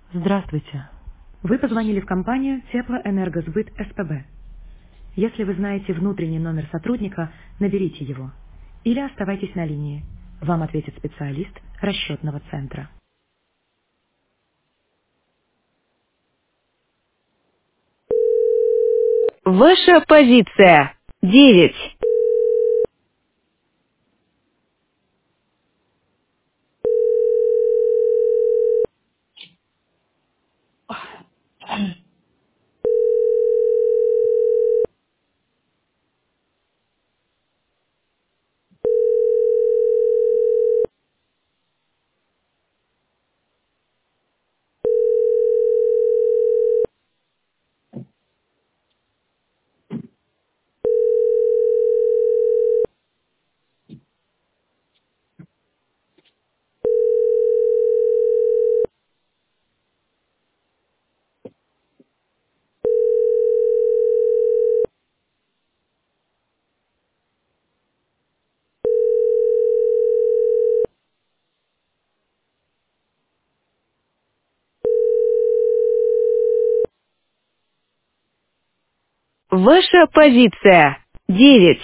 Здравствуйте. Вы позвонили в компанию Теплоэнергосбыт СПБ. Если вы знаете внутренний номер сотрудника, наберите его. Или оставайтесь на линии. Вам ответит специалист расчетного центра. Ваша позиция. 9. Ваша позиция. 9.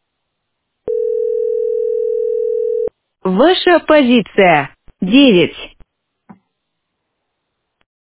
Ваша позиция. 9.